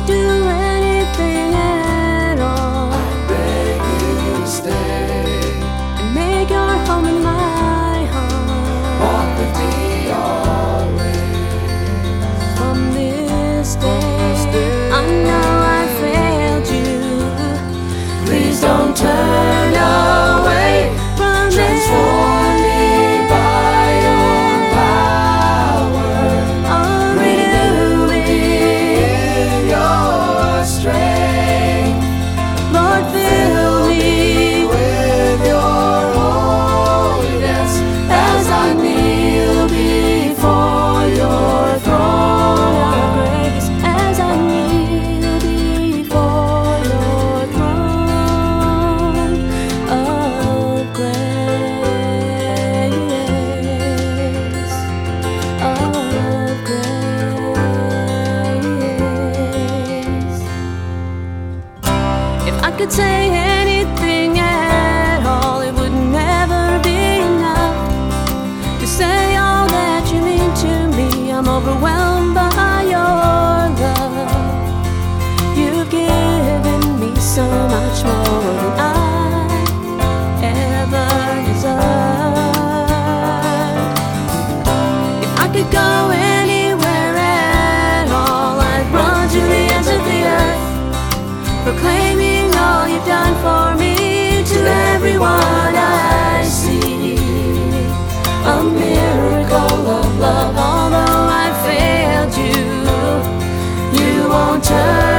could do anything at all, I beg you to stay and make your home in my heart. Walk with me always. From this day, I know I failed you. Please don't turn away. From Transform me by your power. oh, renew me, In your strength, Lord, fill me with your holiness as I kneel before your throne of grace as I kneel before your throne of grace, of grace. If I could say anything at all, it would never be enough to say all that you mean to me. I'm overwhelmed by your love. You've given me so much more than I ever deserved. If I could go anywhere at all, I'd run to the ends of the earth, proclaiming all you've done for me to everyone I see. A miracle of love, although I failed you, you won't turn